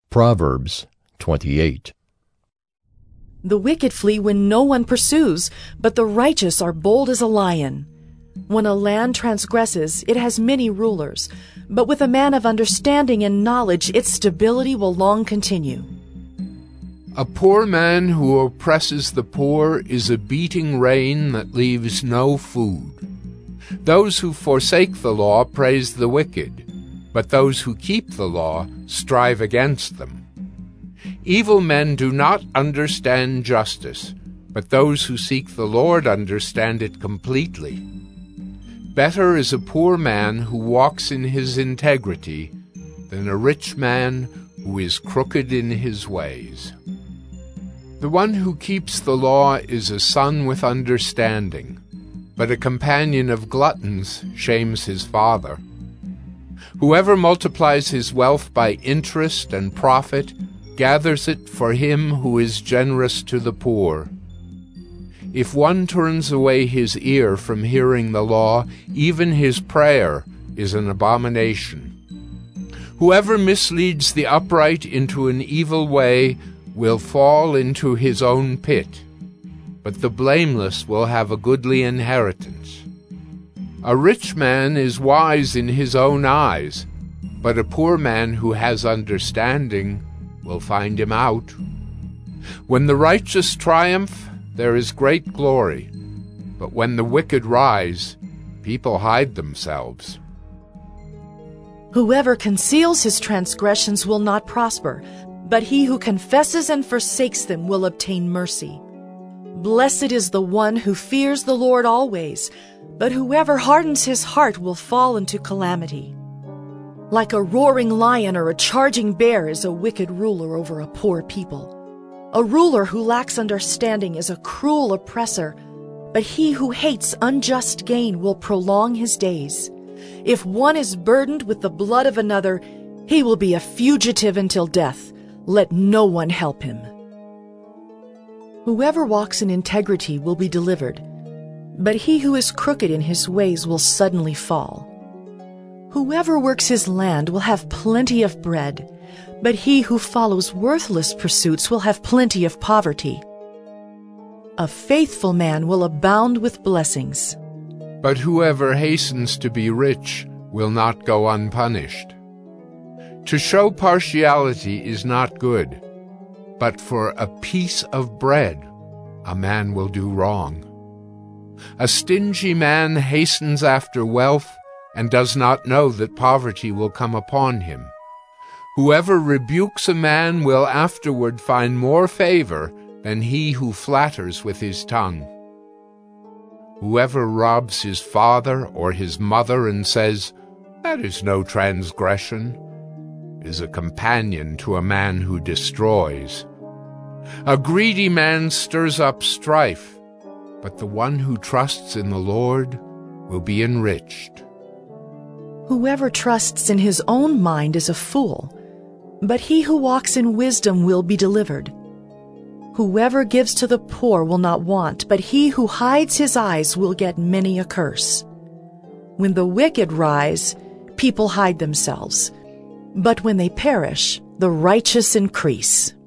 Proverbs 28. The wicked flee when no one pursues, but the righteous are bold as a lion. When a land transgresses, it has many rulers, but with a man of understanding and knowledge, its stability will long continue. A poor man who oppresses the poor is a beating rain that leaves no food. Those who forsake the law praise the wicked, but those who keep the law strive against them. Evil men do not understand justice, but those who seek the Lord understand it completely. Better is a poor man who walks in his integrity than a rich man who is crooked in his ways. The one who keeps the law is a son with understanding, but a companion of gluttons shames his father. Whoever multiplies his wealth by interest and profit gathers it for him who is generous to the poor. If one turns away his ear from hearing the law, even his prayer is an abomination. Whoever misleads the upright into an evil way will fall into his own pit, but the blameless will have a goodly inheritance. A rich man is wise in his own eyes, but a poor man who has understanding will find him out. When the righteous triumph, there is great glory, but when the wicked rise, people hide themselves. Whoever conceals his transgressions will not prosper, but he who confesses and forsakes them will obtain mercy. Blessed is the one who fears the Lord always, but whoever hardens his heart will fall into calamity. Like a roaring lion or a charging bear is a wicked ruler over a poor people. A ruler who lacks understanding is a cruel oppressor, but he who hates unjust gain will prolong his days. If one is burdened with the blood of another, he will be a fugitive until death. Let no one help him. Whoever walks in integrity will be delivered, but he who is crooked in his ways will suddenly fall. Whoever works his land will have plenty of bread, but he who follows worthless pursuits will have plenty of poverty. A faithful man will abound with blessings, but whoever hastens to be rich will not go unpunished. To show partiality is not good, but for a piece of bread a man will do wrong. A stingy man hastens after wealth and does not know that poverty will come upon him. Whoever rebukes a man will afterward find more favor than he who flatters with his tongue. Whoever robs his father or his mother and says, "That is no transgression," is a companion to a man who destroys. A greedy man stirs up strife, but the one who trusts in the Lord will be enriched. Whoever trusts in his own mind is a fool, but he who walks in wisdom will be delivered. Whoever gives to the poor will not want, but he who hides his eyes will get many a curse. When the wicked rise, people hide themselves, but when they perish, the righteous increase.